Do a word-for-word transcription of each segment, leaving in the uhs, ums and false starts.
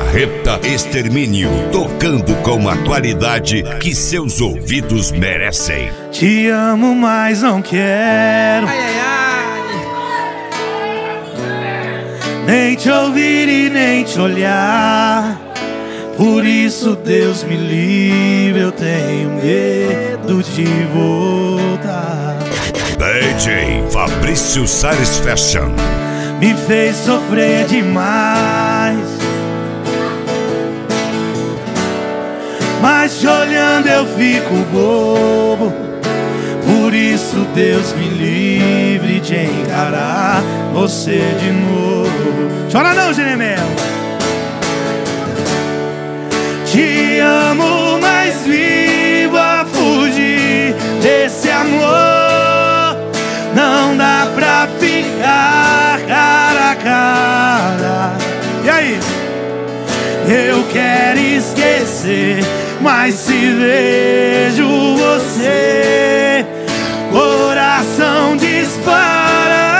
Marreta Extermínio, tocando com a qualidade que seus ouvidos merecem. Te amo, mas não quero. Ai, ai, ai. Nem te ouvir e nem te olhar. Por isso, Deus me livre, eu tenho medo de voltar. D J Fabrício Salles Fashion. Me fez sofrer demais, mas te olhando eu fico bobo. Por isso Deus me livre de encarar você de novo. Chora não, Jeremel. Te amo, mas vivo a fugir desse amor. Não dá pra ficar cara a cara. E aí? Eu quero esquecer, mas se vejo você, coração dispara.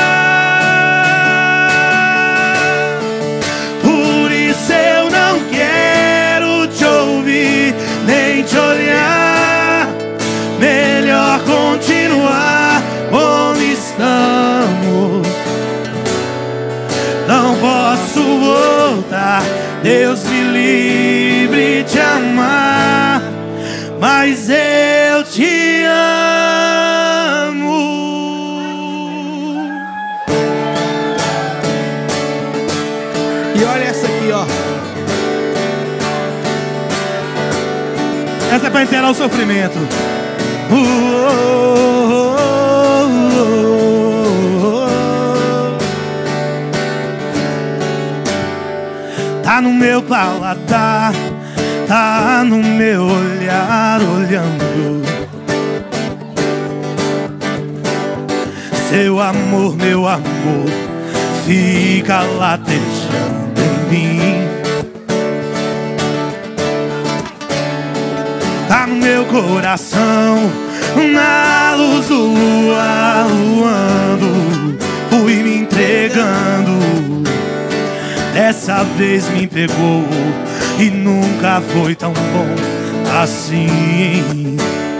Por isso eu não quero te ouvir, nem te olhar. Melhor continuar como estamos. Não posso voltar, Deus me livre de amar, mas eu te amo. E olha essa aqui, ó. Essa é pra enterrar o sofrimento. Uh, oh, oh, oh, oh. Tá no meu paladar, tá no meu olhar olhando. Seu amor, meu amor, fica latejando em mim. Tá no meu coração, na luz do luar, luando, fui me entregando. Dessa vez me pegou e nunca foi tão bom assim.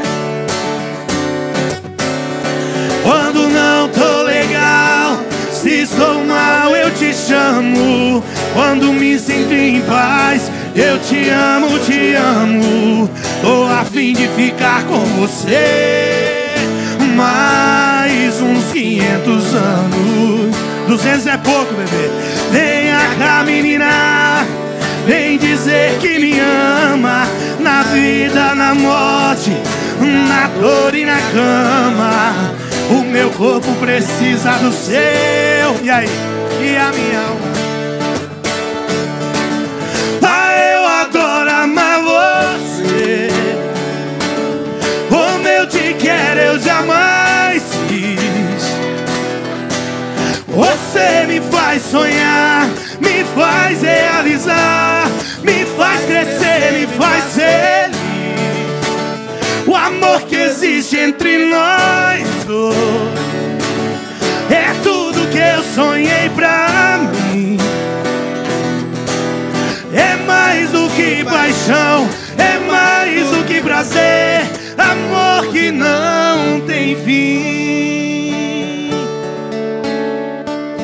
Quando não tô legal, se estou mal eu te chamo. Quando me sinto em paz, eu te amo, te amo. Tô a fim de ficar com você mais uns quinhentos anos. Duzentos é pouco, bebê. Vem cá, menina, vem dizer que me ama. Na vida, na morte, na dor e na cama. O meu corpo precisa do seu. E aí? E a minha alma? Ah, eu adoro amar você. Como eu te quero, eu jamais fiz. Você me faz sonhar, me faz realizar, me faz crescer, me faz feliz. O amor que existe entre nós dois é tudo que eu sonhei pra mim. É mais do que paixão, é mais do que prazer. Amor que não tem fim.